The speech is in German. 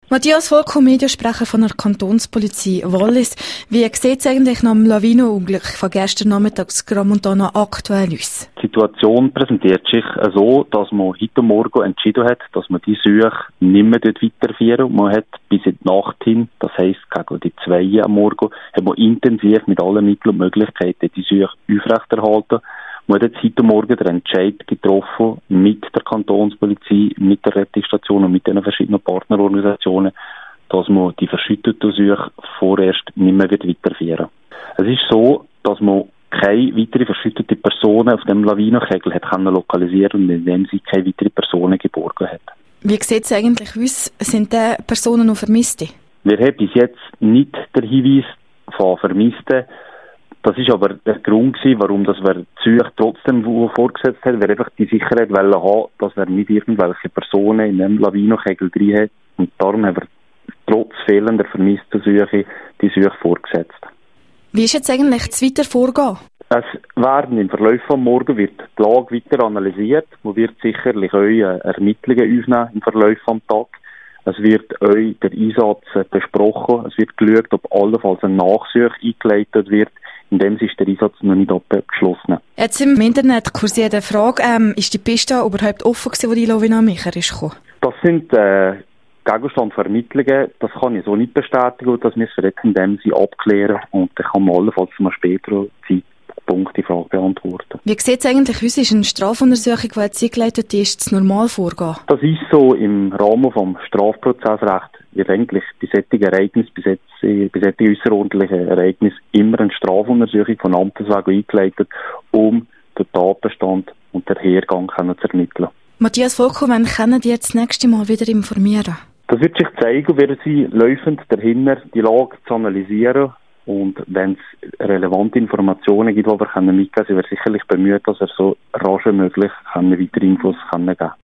Matthias Volko, Mediensprecher von der Kantonspolizei Wallis. Wie sieht es eigentlich nach dem Lawinenunglück von gestern Nachmittag Gramontana aktuell aus? Die Situation präsentiert sich so, dass man heute Morgen entschieden hat, dass man die Suche nicht mehr weiterführen. Man hat bis in die Nacht hin, das heisst gegen die 2 am Morgen, hat man intensiv mit allen Mitteln und Möglichkeiten die Suche aufrechterhalten. Man hat jetzt heute Morgen den Entscheid getroffen, mit der Kantonspolizei, mit der Rettungsstation und mit den verschiedenen Partnerorganisationen, dass man die verschüttete Suche vorerst nicht mehr weiterführen wird. Es ist so, dass man keine weitere verschüttete Personen auf dem Lawinenkegel hat können lokalisieren und indem sie keine weiteren Personen geborgen hat. Wie sieht es eigentlich aus? Sind die Personen noch Vermisste? Wir haben bis jetzt nicht den Hinweis von Vermissten. Das ist aber der Grund gewesen, warum wir die Suche trotzdem vorgesetzt haben. Wir einfach die Sicherheit haben, dass wir nicht irgendwelche Personen in einem Lawinenkegel drin haben. Und darum haben wir trotz fehlender vermissten Suche die Suche vorgesetzt. Wie ist jetzt eigentlich das weitere Vorgehen? Es werden im Verlauf von morgen wird die Lage weiter analysiert. Man wird sicherlich auch Ermittlungen aufnehmen im Verlauf des Tages. Es wird auch der Einsatz besprochen. Es wird geschaut, ob allenfalls eine Nachsuche eingeleitet wird. In dem ist der Einsatz noch nicht abgeschlossen. Jetzt im Internet kursiert eine Frage, ist die Piste überhaupt offen gewesen, wo die Lawine am Micher ist gekommen? Das sind Gegenstand von Ermittlungen. Das kann ich so nicht bestätigen. Das müssen wir jetzt in dem Sinne abklären. Und dann kann man allenfalls mal später Zeitpunkt die Frage beantworten. Wie sieht es eigentlich aus? Ist eine Strafuntersuchung, die jetzt eingeleitet ist, das normal Vorgehen? Das ist so im Rahmen des Strafprozessrechts. Wird eigentlich bei solchen Ereignissen, bei solchen außerordentlichen Ereignissen immer eine Strafuntersuchung von Amteswegen eingeleitet, um den Tatbestand und den Hergang zu ermitteln. Matthias Volko, wann können die jetzt das nächste Mal wieder informieren? Das wird sich zeigen, werden sie laufend dahinter die Lage zu analysieren. Und wenn es relevante Informationen gibt, die wir mitgeben können, sind wir sicherlich bemüht, dass wir so rasch wie möglich weitere Infos geben können.